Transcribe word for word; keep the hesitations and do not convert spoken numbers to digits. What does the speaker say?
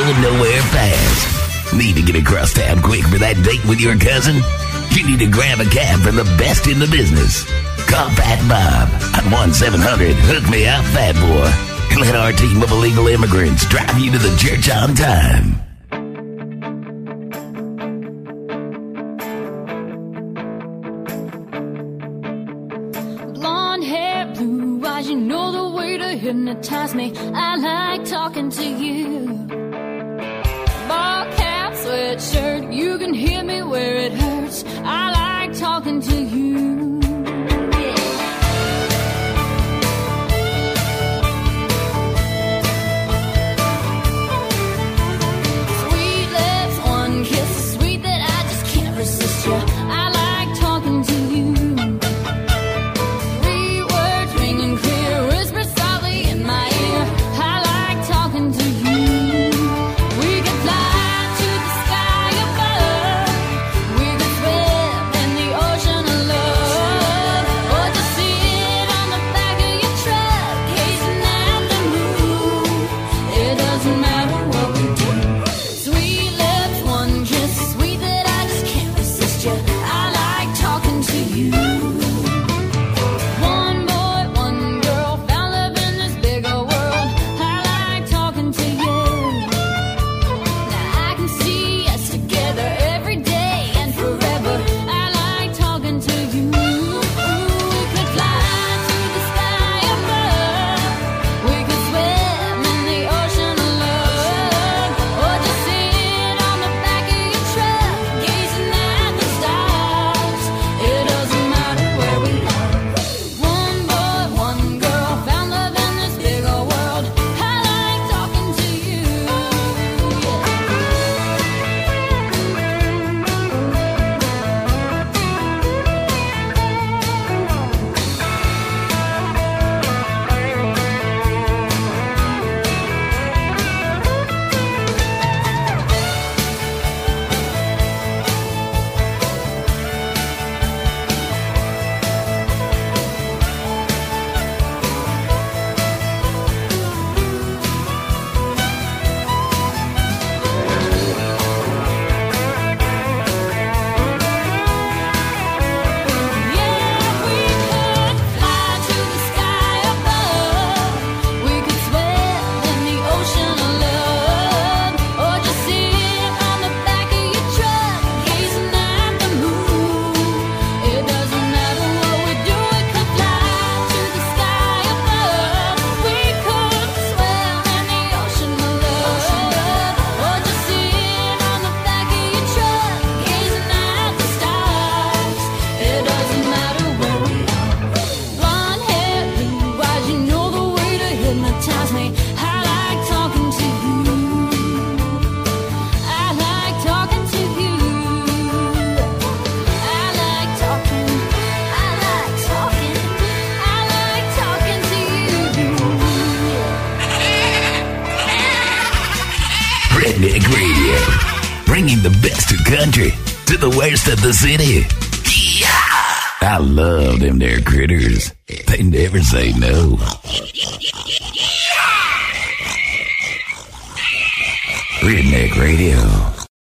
going nowhere fast? Need to get across town quick for that date with your cousin? You need to grab a cab from the best in the business. Call Fat Bob at one seven hundred hook me up, Fat Boy. Let our team of illegal immigrants drive you to the church on time. Blonde hair, blue eyes, you know the way to hypnotize me. I like talking to you. Ball cap, sweatshirt, you can hit me where it hurts. I like talking to you. Redneck Radio, bringing the best of country to the worst of the city. Yeah! I love them there critters. They never say no. Redneck Radio.